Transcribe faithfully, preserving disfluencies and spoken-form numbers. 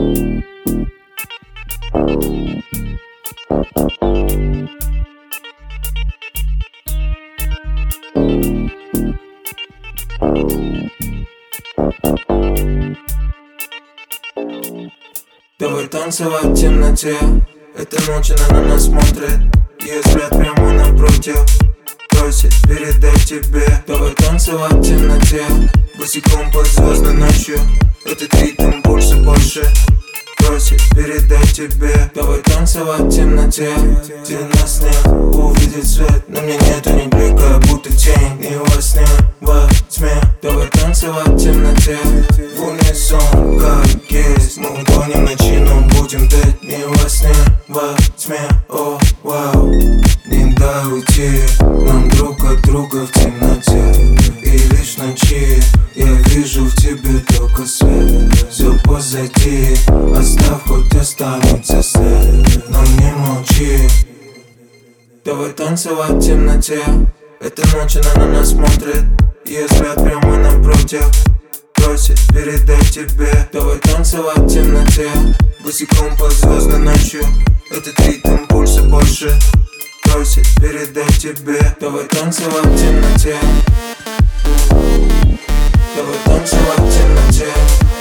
Давай танцевать в темноте. Эта ночь она на нас смотрит. Ее взгляд прямо напротив, просит передать тебе. Давай танцевать в темноте, босиком под звездной ночью. Этот ритм больше, больше просит передать тебе. Давай танцевать в темноте, где нас нет, увидеть свет. На мне нету ни блика, будто тень, не во сне, во тьме. Давай танцевать в темноте, в унисон, как есть. Мы угоним ночи, но будем петь не во сне, во тьме. О, вау, не дай уйти нам друг от друга в темноте. И лишь в ночи я вижу в тебе только свет. Все позади, оставь, хоть останется след, но не молчи. Давай танцевать в темноте. Эта ночь она на нас смотрит. Ее взгляд прямо напротив, просит передать тебе. Давай танцевать в темноте, босиком под звездной ночью. Этот ритм пульса больше просит передать тебе. Давай танцевать в темноте. Давай танцевать в темноте.